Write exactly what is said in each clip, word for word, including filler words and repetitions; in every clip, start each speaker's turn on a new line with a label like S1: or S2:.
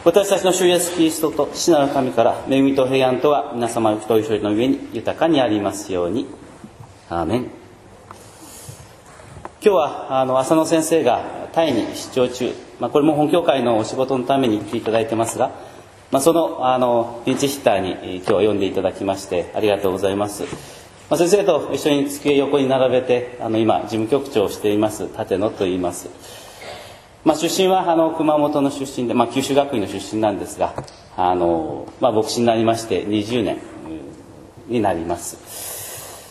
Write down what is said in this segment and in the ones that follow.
S1: 私たちの主イエスキリストと父なる神から恵みと平安とは皆様一人一人の上に豊かにありますように。アーメン。今日はあの浅野先生がタイに出張中、まあ、これも本教会のお仕事のために行っていただいてますが、まあ、そのあのピンチヒッターに今日は呼んでいただきましてありがとうございます。まあ、先生と一緒に机横に並べてあの今事務局長をしています立野と言います。まあ、出身はあの熊本の出身で、まあ、九州学院の出身なんですが、あの、まあ、牧師になりましてにじゅうねんになります。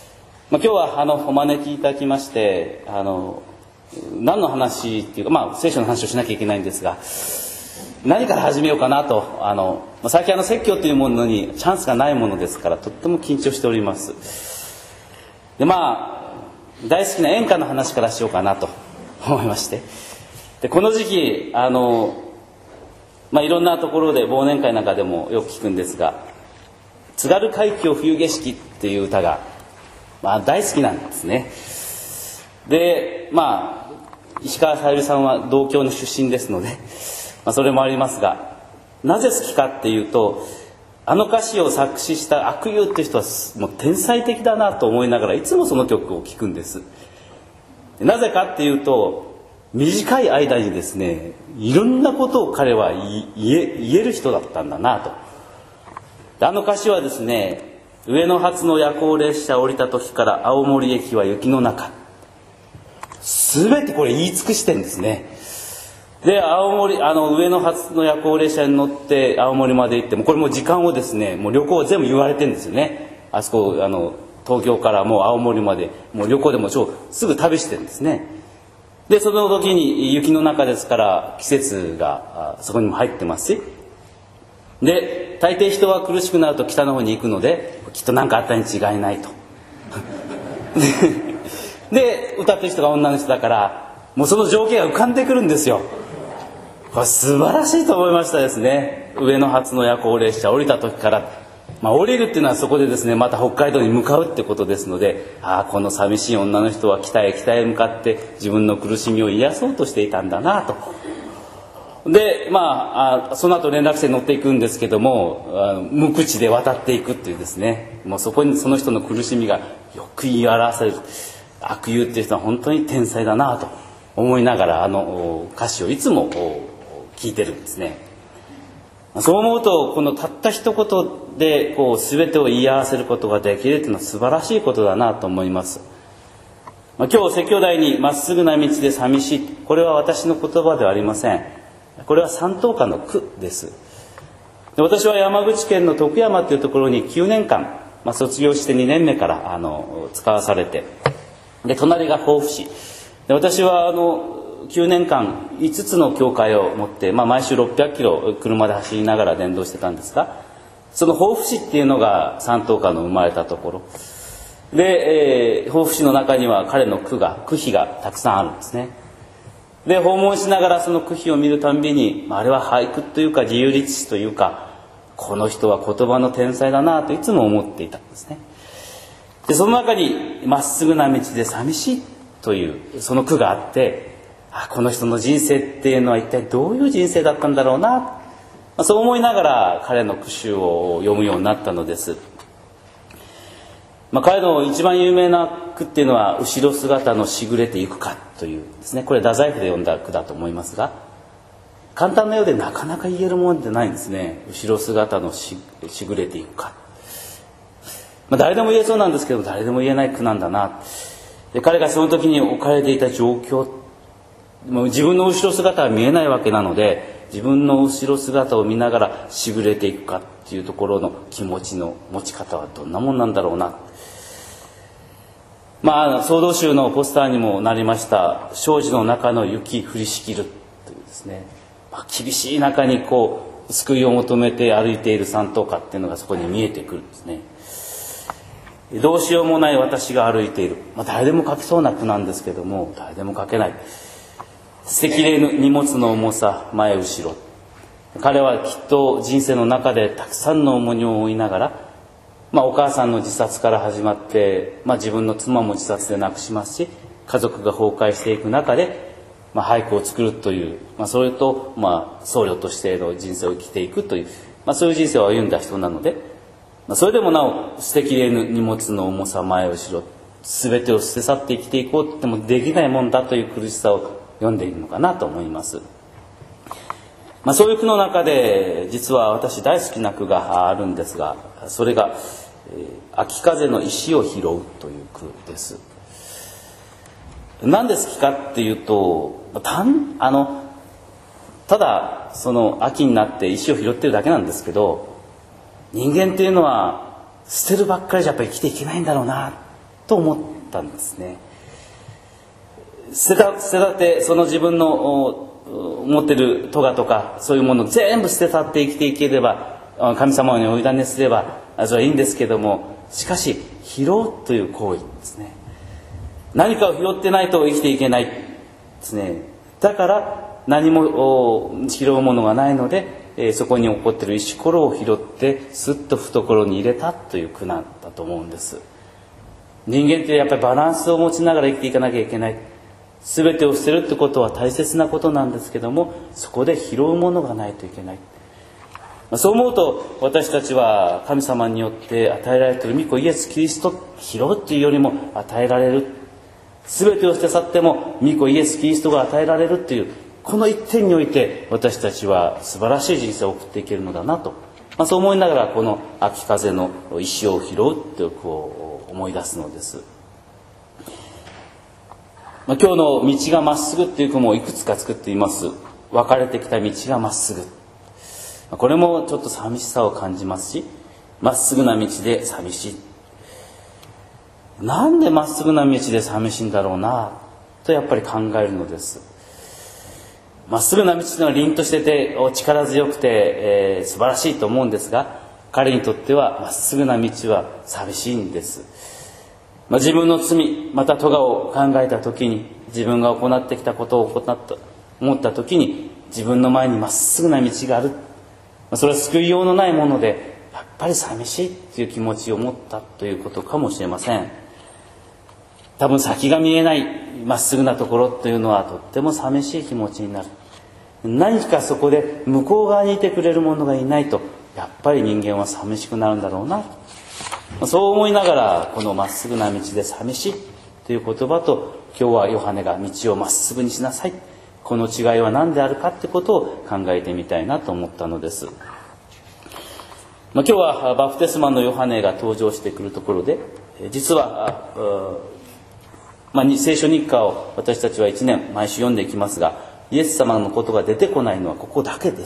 S1: まあ、今日はあのお招きいただきましてあの何の話っていうか、まあ、聖書の話をしなきゃいけないんですが、何から始めようかなと、あの最近あの説教というものにチャンスがないものですからとっても緊張しております。でまあ大好きな演歌の話からしようかなと思いまして、でこの時期あの、まあ、いろんなところで忘年会なんかでもよく聞くんですが「津軽海峡冬景色」っていう歌が、まあ、大好きなんですね。でまあ石川さゆりさんは同郷の出身ですので、まあ、それもありますが、なぜ好きかっていうと、あの歌詞を作詞した阿久悠っていう人はもう天才的だなと思いながらいつもその曲を聴くんです。なぜかっていうと、短い間にですね、いろんなことを彼は言え、言える人だったんだなと。あの歌詞はですね、上野発の夜行列車降りた時から青森駅は雪の中、全てこれ言い尽くしてるんですね。で青森あの上野発の夜行列車に乗って青森まで行っても、これも時間をですね、もう旅行全部言われてるんですよね。あそこあの東京からもう青森までもう旅行でも超すぐ旅してるんですね。でその時に雪の中ですから季節がそこにも入ってますし、で大抵人は苦しくなると北の方に行くので、きっと何かあったに違いないとで歌ってる人が女の人だから、もうその情景が浮かんでくるんですよ。これ素晴らしいと思いましたですね。上野発の夜行列車降りた時から、まあ、降りるっていうのはそこでですね、また北海道に向かうってことですので、ああこの寂しい女の人は北へ北へ向かって自分の苦しみを癒そうとしていたんだなと。でまあ、あその後連絡船に乗っていくんですけども、無口で渡っていくっていうですね、もうそこにその人の苦しみがよく言い表される。阿久悠っていう人は本当に天才だなと思いながら、あの歌詞をいつも聞いてるんですね。そう思うと、このたった一言でこう全てを言い合わせることができるというのは素晴らしいことだなと思います。まあ、今日説教台にまっすぐな道で寂しい、これは私の言葉ではありません。これは山東歌の句です。で私は山口県の徳山というところにきゅうねんかん、まあ、卒業してにねんめからあの使わされて、で隣が防府市で、私はあのきゅうねんかんいつつの教会を持って、まあ、毎週ろっぴゃくキロ車で走りながら伝道してたんですが、その防府市っていうのが山東歌の生まれたところで、えー、防府市の中には彼の句が句碑がたくさんあるんですね。で訪問しながらその句碑を見るたんびに、あれは俳句というか自由律詩というか、この人は言葉の天才だなといつも思っていたんですね。でその中にまっすぐな道で寂しいというその句があって、あこの人の人生っていうのは一体どういう人生だったんだろうな、まあ、そう思いながら彼の句集を読むようになったのです。まあ、彼の一番有名な句っていうのは後ろ姿のしぐれていくかというですね、これ太宰府で読んだ句だと思いますが、簡単なようでなかなか言えるものでないんですね。後ろ姿の し, しぐれていくか、まあ、誰でも言えそうなんですけど誰でも言えない句なんだな。で彼がその時に置かれていた状況、もう自分の後ろ姿は見えないわけなので、自分の後ろ姿を見ながらしぐれていくかっていうところの気持ちの持ち方はどんなもんなんだろうな。まあ総動集のポスターにもなりました障子の中の雪降りしきるというですね、まあ、厳しい中にこう救いを求めて歩いている山東歌っていうのがそこに見えてくるんですね。どうしようもない私が歩いている、まあ、誰でも書けそうな句なんですけども、誰でも書けない。積霊の荷物の重さ前後ろ、彼はきっと人生の中でたくさんの重荷を負いながら、まあ、お母さんの自殺から始まって、まあ、自分の妻も自殺で亡くしますし、家族が崩壊していく中で、 まあ、俳句を作るという、まあ、それと、まあ、僧侶としての人生を生きていくという、まあ、そういう人生を歩んだ人なので、まあ、それでもなお捨てきれぬ荷物の重さ前後ろ全てを捨て去って生きていこうと言ってもできないもんだという苦しさを読んでいるのかなと思います。まあ、そういう句の中で実は私大好きな句があるんですが、それが「えー、秋風の石を拾う」という句です。なんで好きかっていうと、たんあのただその秋になって石を拾ってるだけなんですけど、人間っていうのは捨てるばっかりじゃやっぱり生きていけないんだろうなと思ったんですね。捨てた捨てたってその自分の持ってる咎とかそういうものを全部捨て去って生きていければ、神様にお委ねすればそれはいいんですけども、しかし拾うという行為ですね。何かを拾ってないと生きていけないですね。だから何も拾うものがないので、えー、そこに起こっている石ころを拾ってすっと懐に入れたという句なんだと思うんです。人間ってやっぱりバランスを持ちながら生きていかなきゃいけない。全てを捨てるってことは大切なことなんですけども、そこで拾うものがないといけない。そう思うと私たちは神様によって与えられている御子イエス・キリスト拾うっていうよりも与えられる、全てを捨て去っても御子イエス・キリストが与えられるっていう、この一点において私たちは素晴らしい人生を送っていけるのだなと、まあ、そう思いながらこの秋風の石を拾うっていうこう思い出すのです。まあ、今日の道がまっすぐっていう句もいくつか作っています。分かれてきた道がまっすぐ、これもちょっと寂しさを感じますし、まっすぐな道で寂しい、なんでまっすぐな道で寂しいんだろうなとやっぱり考えるのです。まっすぐな道というのは凛としてて力強くて、えー、素晴らしいと思うんですが、彼にとってはまっすぐな道は寂しいんです。まあ、自分の罪また咎を考えた時に、自分が行ってきたことを行った思った時に、自分の前にまっすぐな道がある、まあ、それは救いようのないものでやっぱり寂しいという気持ちを持ったということかもしれません。多分先が見えないまっすぐなところというのはとっても寂しい気持ちになる。何かそこで向こう側にいてくれるものがいないとやっぱり人間は寂しくなるんだろうな、そう思いながらこのまっすぐな道で寂しいという言葉と、今日はヨハネが道をまっすぐにしなさい、この違いは何であるかってことを考えてみたいなと思ったのです。まあ、今日はバプテスマのヨハネが登場してくるところで、実はまあ、聖書日課を私たちはいちねん毎週読んでいきますが、イエス様のことが出てこないのはここだけです。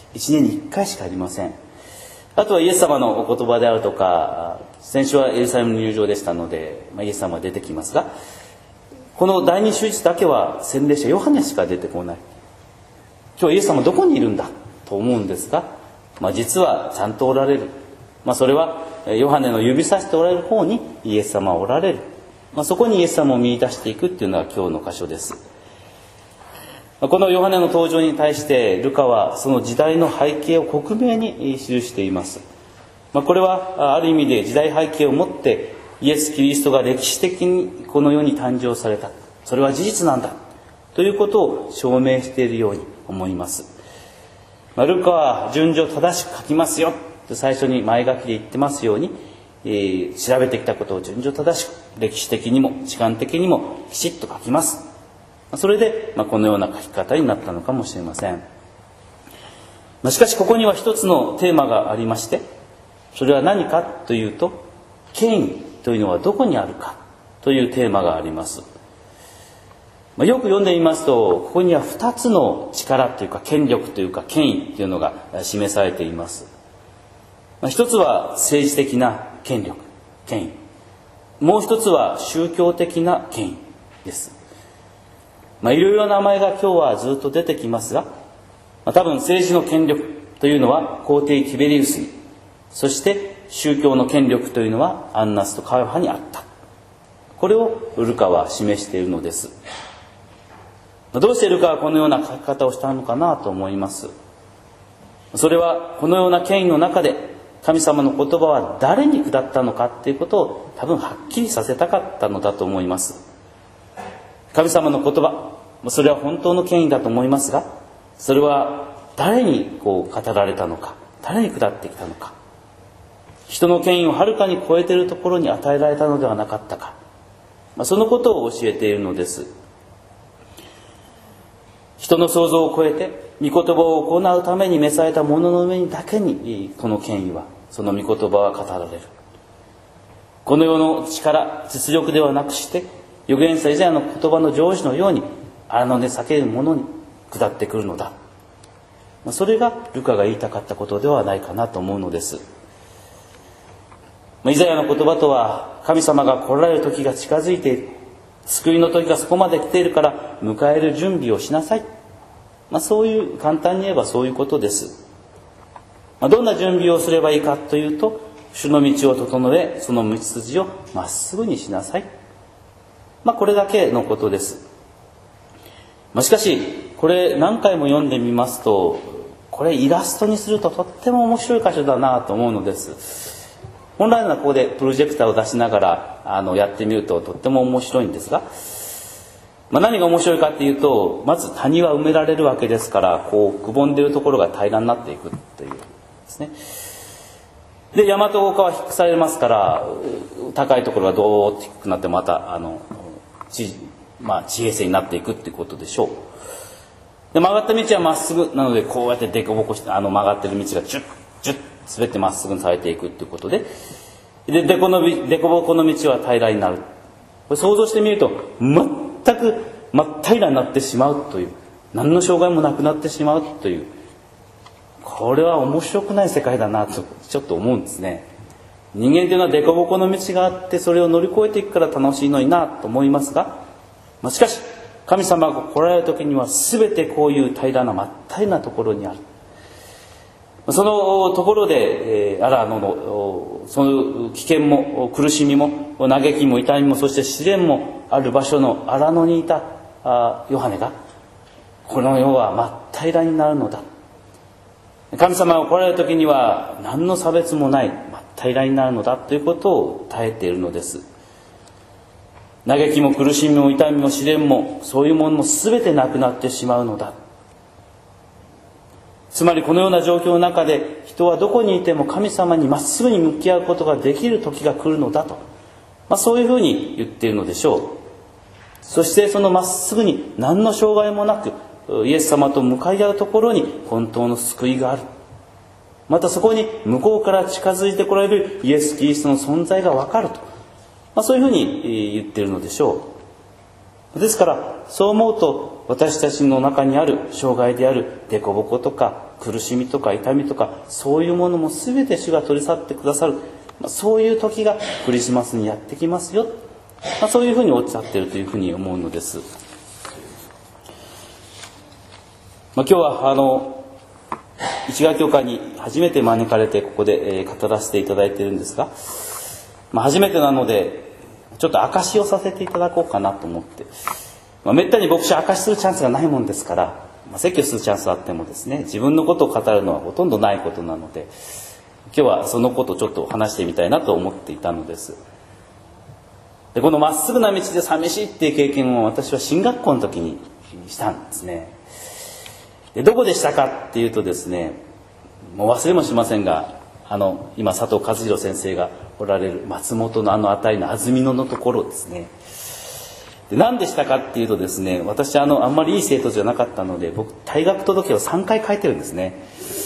S1: いちねんにいっかいしかありません。あとはイエス様のお言葉であるとか、先週はエルサレムの入場でしたので、まあ、イエス様が出てきますが、この第二手術だけは洗礼者ヨハネしか出てこない。今日イエス様どこにいるんだと思うんですが、まあ、実はちゃんとおられる。まあ、それはヨハネの指さしておられる方にイエス様はおられる。まあ、そこにイエス様を見出していくっていうのが今日の箇所です。このヨハネの登場に対してルカはその時代の背景を克明に記しています。まあ、これはある意味で時代背景を持ってイエス・キリストが歴史的にこの世に誕生された、それは事実なんだということを証明しているように思います。まあ、ルカは順序正しく書きますよと最初に前書きで言ってますように、えー、調べてきたことを順序正しく歴史的にも時間的にもきちっと書きます。それで、まあ、このような書き方になったのかもしれません。まあ、しかしここには一つのテーマがありまして、それは何かというと、権威というのはどこにあるかというテーマがあります。まあ、よく読んでみますと、ここには二つの力というか権力というか権威というのが示されています。まあ、一つは政治的な権力、権威。もう一つは宗教的な権威です。まあ、いろいろな名前が今日はずっと出てきますが、まあ、多分政治の権力というのは皇帝ティベリウスに、そして宗教の権力というのはアンナスとカヨファにあった。これをルカは示しているのです。どうしてルカはこのような書き方をしたのかなと思います。それはこのような権威の中で神様の言葉は誰に下ったのかということを多分はっきりさせたかったのだと思います。神様の言葉、 それは本当の権威だと思いますが、それは誰にこう語られたのか、誰に下ってきたのか、人の権威をはるかに超えているところに与えられたのではなかったか、そのことを教えているのです。人の想像を超えて御言葉を行うために召された者の上にだけにこの権威は、その御言葉は語られる。この世の力、実力ではなくして預言者イザヤの言葉の成就のように荒野で避ける者に下ってくるのだ。それがルカが言いたかったことではないかなと思うのです。イザヤの言葉とは、神様が来られる時が近づいている、救いの時がそこまで来ているから迎える準備をしなさい、まあ、そういう簡単に言えばそういうことです。まあ、どんな準備をすればいいかというと、主の道を整え、その道筋をまっすぐにしなさい、まあ、これだけのことです。まあ、しかしこれ何回も読んでみますと、これイラストにするととっても面白い箇所だなと思うのです。本来ならここでプロジェクターを出しながらあのやってみるととっても面白いんですが、まあ、何が面白いかっていうと、まず谷は埋められるわけですから、こうくぼんでいるところが平らになっていくというですね。で山と丘は低くされますから、高いところがどーっと低くなってまたあの地、まあ、地平線になっていくっていうことでしょう。で曲がった道はまっすぐなので、こうやって凸凹してあの曲がってる道がジュッジュッ滑ってまっすぐにされていくっていうことで、で凸凹の道は平らになる。これ想像してみると全く真っ平らになってしまうという、何の障害もなくなってしまうという、これは面白くない世界だなとちょっと思うんですね。人間というのは凸凹の道があって、それを乗り越えていくから楽しいのになと思いますが、まあ、しかし神様が来られる時には全てこういう平らな真っ平らなところにある。そのところで、えー、アラノのその危険も苦しみも嘆きも痛みも、そして試練もある場所のアラノにいたあヨハネが、この世は真っ平らになるのだ、神様が来られる時には何の差別もない真っ平らになるのだということを耐えているのです。嘆きも苦しみも痛みも試練も、そういうものも全てなくなってしまうのだ。つまりこのような状況の中で、人はどこにいても神様にまっすぐに向き合うことができる時が来るのだと、まあ、そういうふうに言っているのでしょう。そしてそのまっすぐに何の障害もなくイエス様と向かい合うところに本当の救いがある。またそこに向こうから近づいてこられるイエス・キリストの存在が分かると、まあ、そういうふうに言っているのでしょう。ですからそう思うと、私たちの中にある障害である凸凹とか苦しみとか痛みとか、そういうものも全て主が取り去ってくださる、まあ、そういう時がクリスマスにやってきますよ、まあ、そういうふうにおっしゃっているというふうに思うのです。まあ、今日はあの市川教会に初めて招かれてここで、えー、語らせていただいているんですが、まあ、初めてなのでちょっと証しをさせていただこうかなと思って、まあ、めったに牧師は証しするチャンスがないもんですから、まあ、説教するチャンスはあってもですね、自分のことを語るのはほとんどないことなので、今日はそのことをちょっと話してみたいなと思っていたのです。でこのまっすぐな道で寂しいっていう経験を私は進学校の時にしたんですね。でどこでしたかっていうとですね、もう忘れもしませんが、あの今佐藤和弘先生がおられる松本のあの辺りの安曇野のところですね。で何でしたかっていうとですね、私あのあんまりいい生徒じゃなかったので、僕退学届をさんかい書いてるんですね。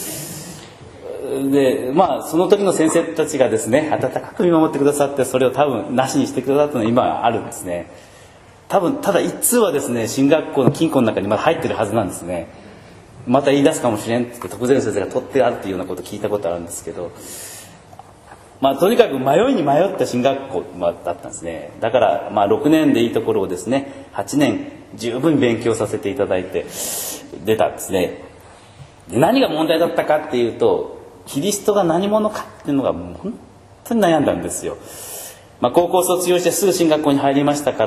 S1: でまあその時の先生たちがですね、温かく見守ってくださって、それを多分なしにしてくださったのは今あるんですね。多分ただ一通はですね、進学校の金庫の中にまだ入ってるはずなんですね。また言い出すかもしれんって徳善先生が取ってあるっていうようなことを聞いたことあるんですけど、まあとにかく迷いに迷った進学校だったんですね。だからまあろくねんでいいところをですね、はちねん十分勉強させていただいて出たんですね。で何が問題だったかっていうと、キリストが何者かっていうのがもう本当に悩んだんですよ。まあ、高校卒業してすぐ進学校に入りましたから、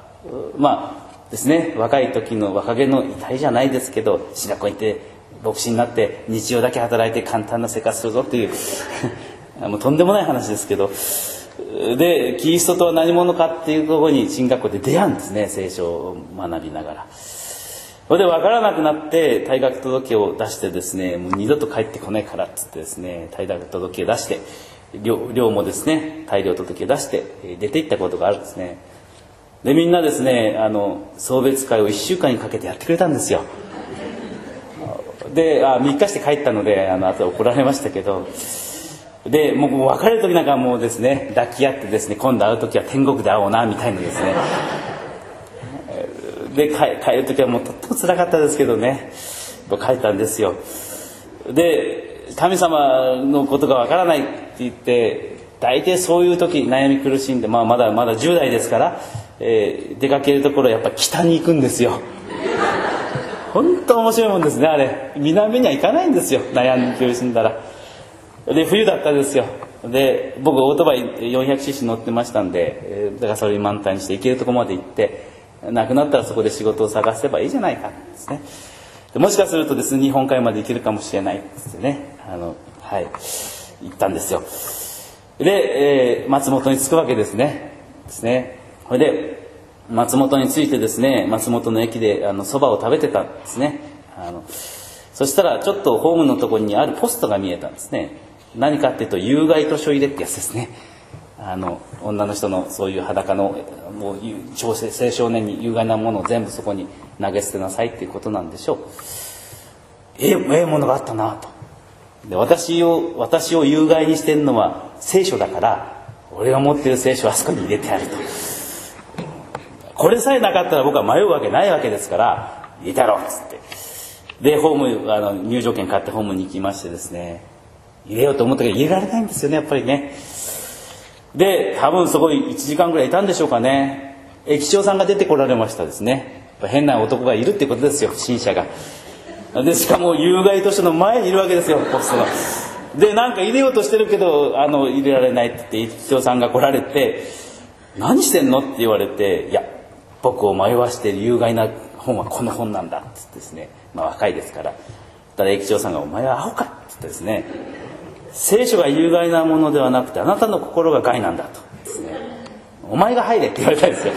S1: まあですね、若い時の若気の至りじゃないですけど、進学校に行って牧師になって日曜だけ働いて簡単な生活するぞっていうもうとんでもない話ですけど、 でキリストとは何者かっていうところに進学校で出会うんですね、聖書を学びながら。それで分からなくなって退学届を出してですね、もう二度と帰ってこないからっつってですね、退学届を出して、寮寮もですね退寮届を出して出て行ったことがあるんですね。でみんなですね、あの送別会をいっしゅうかんにかけてやってくれたんですよ。であみっかして帰ったので、あの後怒られましたけど、でもう別れる時なんかもうですね抱き合ってですね、今度会う時は天国で会おうなみたいなですねで 帰, 帰る時はもうとっても辛かったですけどね、帰ったんですよ。で神様のことがわからないって言って、大抵そういう時悩み苦しんで、まあ、まだまだじゅう代ですから、えー、出かけるところはやっぱり北に行くんですよ。本当面白いもんですね、あれ。南には行かないんですよ、悩んで苦しんだら。で冬だったですよ。で僕オートバイ よんひゃくシーシー 乗ってましたんで、だからそれに満タンにして行けるところまで行って、なくなったらそこで仕事を探せばいいじゃないかですね。でもしかするとですね、日本海まで行けるかもしれないってね、あのはい行ったんですよ。で、えー、松本に着くわけですね。ですね。それで松本に着いてですね、松本の駅であの蕎麦を食べてたんですね。あのそしたらちょっとホームのところにあるポストが見えたんですね。何かっていうと有害図書入れってやつですね。あの女の人のそういう裸のもう青少年に有害なものを全部そこに投げ捨てなさいっていうことなんでしょう。ええええものがあったなと。で私を私を有害にしてるのは聖書だから、俺が持ってる聖書はあそこに入れてやると。これさえなかったら僕は迷うわけないわけですから、入れてやろうっつって。でホームあの入場券買ってホームに行きましてですね、入れようと思ったけど入れられないんですよね、やっぱりね。で多分そこにいちじかんぐらいいたんでしょうかね。駅長さんが出てこられましたですね。やっぱ変な男がいるってことですよ、不審者が。でしかも有害図書の前にいるわけですよ、ポストの。でなんか入れようとしてるけどあの入れられないって言って駅長さんが来られて、何してんのって言われて、いや僕を迷わしている有害な本はこの本なんだって言ってですね、まあ若いですから。ただ駅長さんが、お前はアホかって言ってですね、聖書が有害なものではなくてあなたの心が害なんだとですね、お前が入れって言われたんですよ。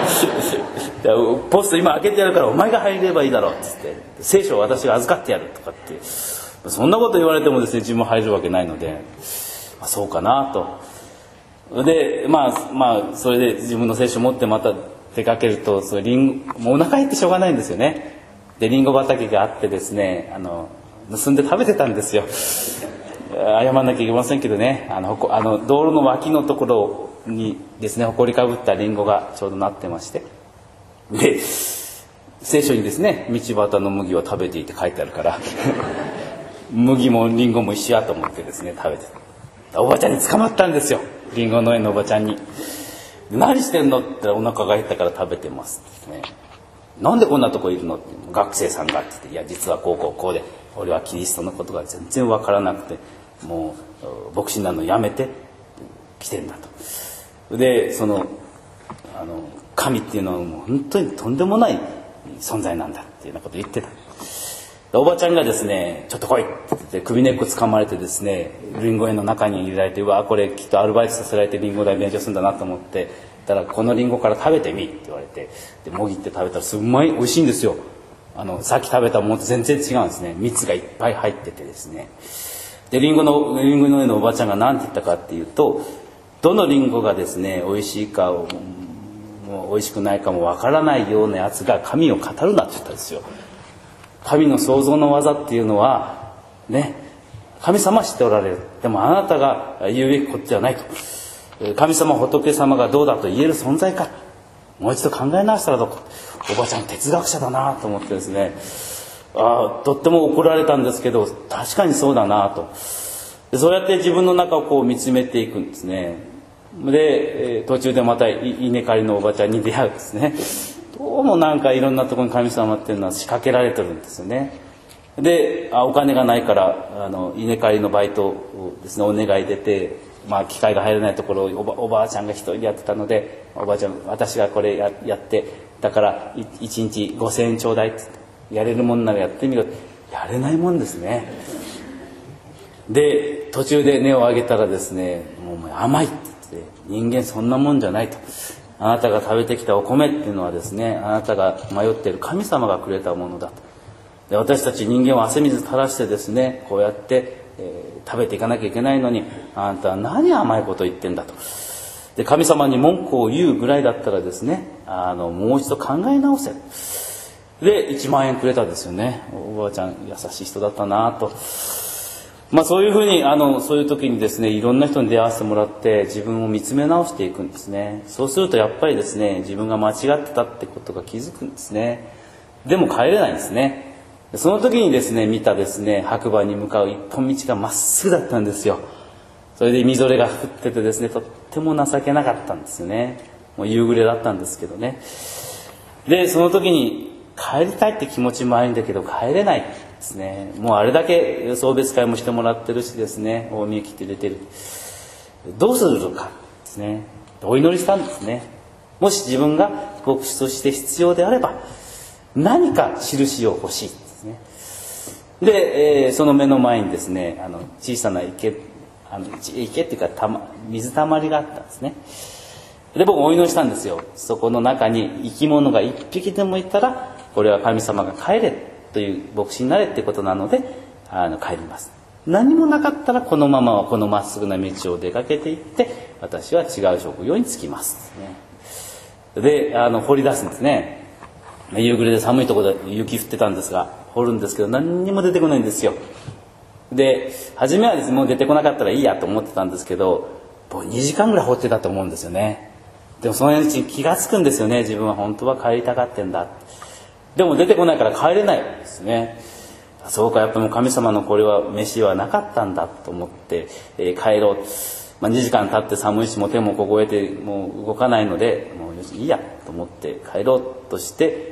S1: ポスト今開けてやるからお前が入ればいいだろうって言って、聖書を私が預かってやるとかって、そんなこと言われてもですね、自分入るわけないので、まあ、そうかなと。でまあまあそれで自分の聖書を持ってまた出かけると、それリンゴもうお腹減ってしょうがないんですよね。でリンゴ畑があってですね、あの盗んで食べてたんですよ。謝んなきゃいけませんけどね、あのあの道路の脇のところにですね、埃かぶったリンゴがちょうどなってまして、で聖書にですね、道端の麦を食べていて書いてあるから麦もリンゴも一緒やと思ってですね食べてた。おばちゃんに捕まったんですよ、リンゴ農園のおばちゃんに。何してんのって言ったら、お腹が減ったから食べてますってね。なんでこんなとこいるのって、学生さんがって言って、いや実はこうこうこうで、俺はキリストのことが全然わからなくて、もう牧師になるのやめて来てんだと。でそのあの神っていうのはもう本当にとんでもない存在なんだっていうようなことを言ってた。おばちゃんがですね、ちょっと来いって言って首根っこ掴まれてですね、リンゴ園の中に入れられて、うわこれきっとアルバイトさせられてリンゴ代勉強するんだなと思って、だからこのリンゴから食べてみって言われて、でもぎって食べたらすごい美味しいんですよ。あのさっき食べたものと全然違うんですね。蜜がいっぱい入っててですね。でリンゴのリンゴの上のおばちゃんが何て言ったかっていうと、どのリンゴがですね美味しいかをもう美味しくないかもわからないようなやつが神を語るなって言ったんですよ。神の創造の技っていうのはね、神様は知っておられる。でもあなたが言うべきことではないと。神様仏様がどうだと言える存在か、もう一度考え直したらどうか。おばちゃん哲学者だなと思ってですね、あとっても怒られたんですけど、確かにそうだなと。でそうやって自分の中をこう見つめていくんですね。で途中でまた稲刈りのおばちゃんに出会うんですね。どうもなんかいろんなところに神様っていうのは仕掛けられてるんですよね。であお金がないからあの稲刈りのバイトをですねお願い出て、まあ、機械が入らないところをお ば, おばあちゃんが一人でやってたので、おばあちゃん私がこれ や, やってだからいちにちごせんえんちょうだいってやれるもんならやってみろって、やれないもんですね。で途中で根を上げたらですね、もう甘いって言ってで、人間そんなもんじゃないと。あなたが食べてきたお米っていうのはですね、あなたが迷っている神様がくれたものだと。で、私たち人間は汗水垂らしてですね、こうやって、えー、食べていかなきゃいけないのに、あなたは何甘いこと言ってんだと。で、神様に文句を言うぐらいだったらですね、あのもう一度考え直せ。で、いちまんえんくれたんですよね。おばあちゃん優しい人だったなと。まあそういうふうにあのそういう時にですね、いろんな人に出会わせてもらって自分を見つめ直していくんですね。そうするとやっぱりですね、自分が間違ってたってことが気づくんですね。でも帰れないんですね。その時にですね、見たですね、白馬に向かう一本道がまっすぐだったんですよ。それでみぞれが降っててですね、とっても情けなかったんですよね。もう夕暮れだったんですけどね。で、その時に帰りたいって気持ちもあるんだけど帰れないですね。もうあれだけ送別会もしてもらってるしですね、大見え切って出てる。どうするのかですね。お祈りしたんですね。もし自分が牧師として必要であれば何か印を欲しいですね。で、えー、その目の前にですね、あの小さな池、あの池っていうかた、ま、水たまりがあったんですね。で、僕お祈りしたんですよ。そこの中に生き物が一匹でもいたら、これは神様が帰れという牧師になれってことなので、あの帰ります。何もなかったらこのままはこのまっすぐな道を出かけていって、私は違う職業に就きます、ね。で、あの掘り出すんですね。夕暮れで寒いところで雪降ってたんですが、掘るんですけど何にも出てこないんですよ。で、初めはですね、もう出てこなかったらいいやと思ってたんですけど、もうにじかんぐらい掘ってたと思うんですよね。でもそのうちに気がつくんですよね。自分は本当は帰りたがってんだ。でも出てこないから帰れないですね。そうか、やっぱりもう神様のこれは飯はなかったんだと思って、えー、帰ろう。まあ、にじかん経って寒いし、もう手も凍えてもう動かないので、もういいやと思って帰ろうとして、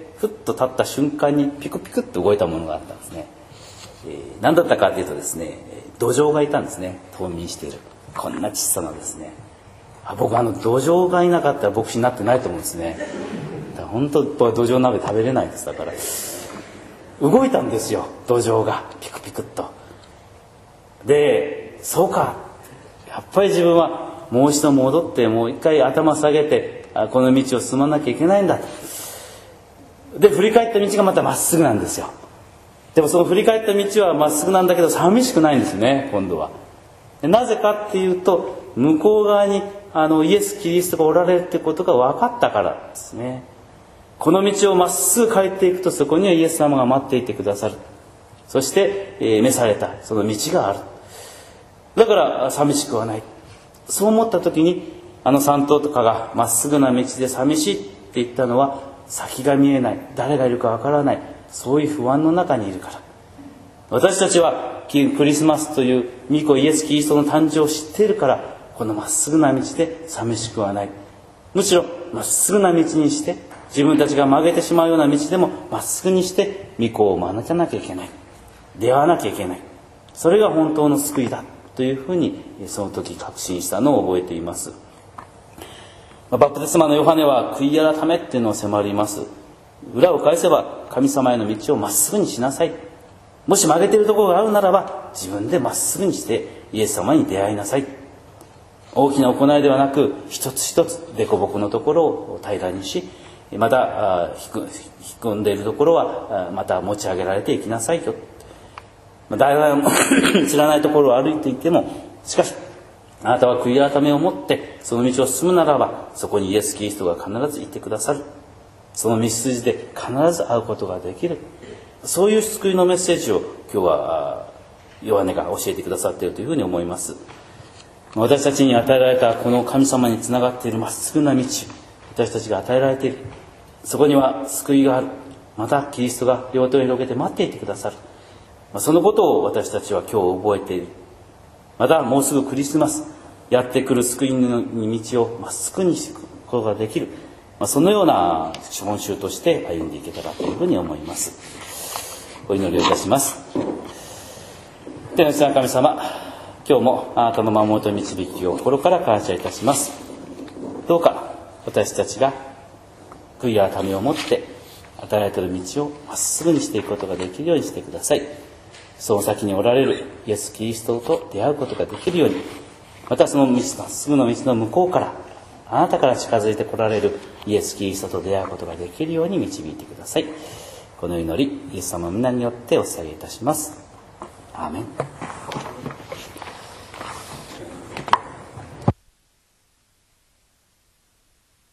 S1: ふっと立った瞬間にピクピクっと動いたものがあったんですね。えー、何だったかというとですね、土壌がいたんですね。冬眠している。こんな小さなですね。あ、僕あの土壌がいなかったら牧師になってないと思うんですね。本当は土壌鍋食べれないです。だから動いたんですよ、土壌がピクピクっと。で、そうか、やっぱり自分はもう一度戻ってもう一回頭下げて、あ、この道を進まなきゃいけないんだと。で、振り返った道がまたまっすぐなんですよ。でもその振り返った道はまっすぐなんだけど寂しくないんですね、今度は。で、なぜかっていうと、向こう側にあのイエス・キリストがおられるってことが分かったからですね。この道をまっすぐ帰っていくと、そこにはイエス様が待っていてくださる。そして、えー、召されたその道がある。だから寂しくはない。そう思った時に、あの三頭とかがまっすぐな道で寂しいって言ったのは、先が見えない、誰がいるかわからない、そういう不安の中にいるから。私たちはクリスマスという御子イエス・キリストの誕生を知っているから、このまっすぐな道で寂しくはない。むしろまっすぐな道にして、自分たちが曲げてしまうような道でもまっすぐにして御子を招かなきゃいけない、出会わなきゃいけない。それが本当の救いだというふうにその時確信したのを覚えています。バプテスマのヨハネは悔い改めっていうのを迫ります。裏を返せば神様への道をまっすぐにしなさい。もし曲げているところがあるならば自分でまっすぐにしてイエス様に出会いなさい。大きな行いではなく、一つ一つ凸凹のところを平らにし、また引くんでいるところはまた持ち上げられていきなさいと。誰も知らないところを歩いていても、しかしあなたは悔い改めを持ってその道を進むならば、そこにイエス・キリストが必ずいてくださる。その道筋で必ず会うことができる。そういう救いのメッセージを今日はヨハネが教えてくださっているというふうに思います。私たちに与えられたこの神様につながっているまっすぐな道、私たちが与えられている。そこには救いがある。またキリストが両手を広げて待っていてくださる。そのことを私たちは今日覚えている。またもうすぐクリスマス、やってくる救いの道をまっすぐにしていくことができる。そのような今週として歩んでいけたらというふうに思います。お祈りをいたします。天の父なる神様、今日もあなたの守りと導きを心から感謝いたします。どうか私たちが悔い改めを持って与えられている道をまっすぐにしていくことができるようにしてください。その先におられるイエス・キリストと出会うことができるように、 またその道まっすぐの道の向こうからあなたから近づいてこられるイエス・キリストと出会うことができるように導いてください。この祈りイエス様の皆によってお伝えいたします。アーメン。